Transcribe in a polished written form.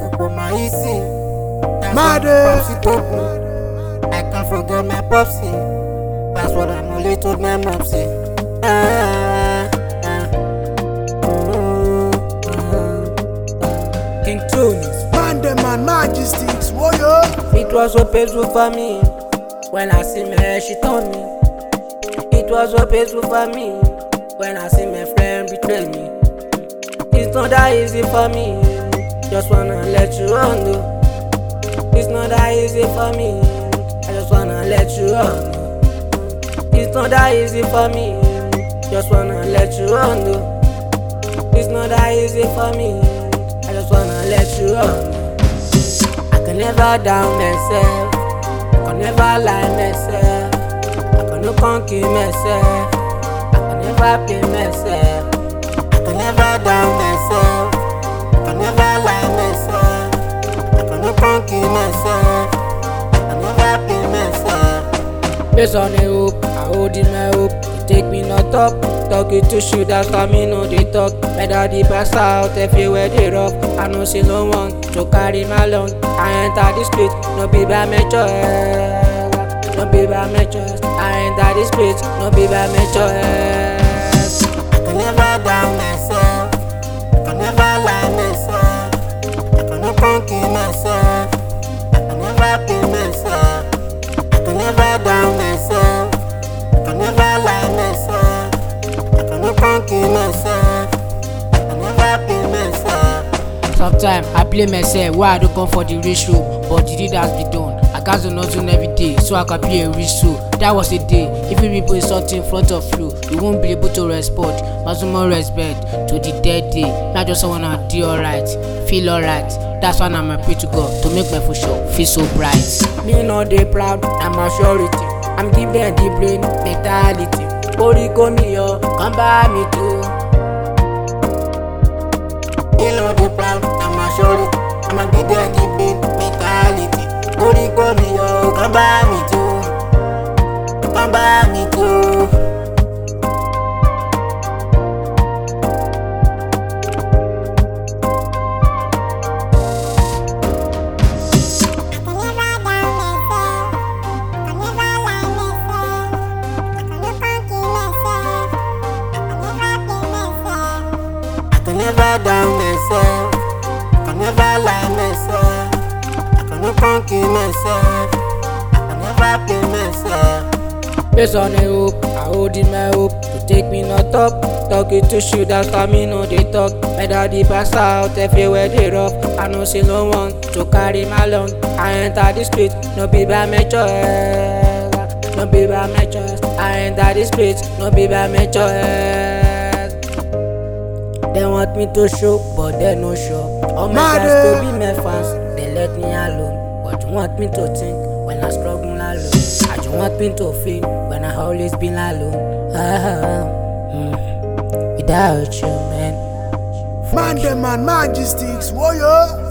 I can't forget my popsy. That's what I'm only told my mopsy. King Tunis. Man, Majestics, warrior. It was so painful for me when I see my hair, she told me. It was so painful for me when I see my friend betray me. It's not that easy for me, just wanna let you all know. It's not that easy for me, I just wanna let you all know. It's not that easy for me, just wanna let you all know. It's not that easy for me, I just wanna let you all know. I can never down myself, I can never lie myself, I can no conquer myself, I can never play myself. I can never down myself, I can never lie myself, I can no conquer myself, I can never play myself. Based on a hope, I hold in my hope, you take me not up. Talk it to shoot, that's why me know they talk. Better the pass out everywhere they rough. I know see no one to carry my lung. I enter the street, no be by my choice, no be by my choice. I enter the street, no be by my choice. I can never down myself, I can never lie myself, I can no conquer myself, I can never play myself. I can never down myself, I can never lie myself, I can no conquer myself, I can never play myself. Sometimes I play myself why I don't come for the ratio, but the deed has been done. I got to not do every day, so I can play a rich show. That was a day. If you people insult in front of you, you won't be able to respond. Maximum respect to the dead day. Not just someone to do alright, feel alright. That's why I'm a pray to God to make my future feel so bright. Me no dey proud, I'm a surety. I'm give them the brain mentality. Oriko mi yo, come by me too. Me no dey proud, I'm a surety. I'm give them the brain mentality. Oriko mi yo, come by me too. Come by me too. I can never down myself, I can never lie myself, I can no conquer myself, I can never play myself. Based on a hope, I hold in my hope, to take me not up. Talk it to shoot, that's why me know they talk. Better the pass out everywhere they rough. I know see no one to carry my lung. I enter the street, no be by my choice, no be by my choice. I enter the street, no be by my choice. They want me to show, but they no show. All my guys to be my fans, they let me alone. What you want me to think when I struggle alone? I just want me to feel when I always been alone. Without you, man. Man, Majestics, warrior.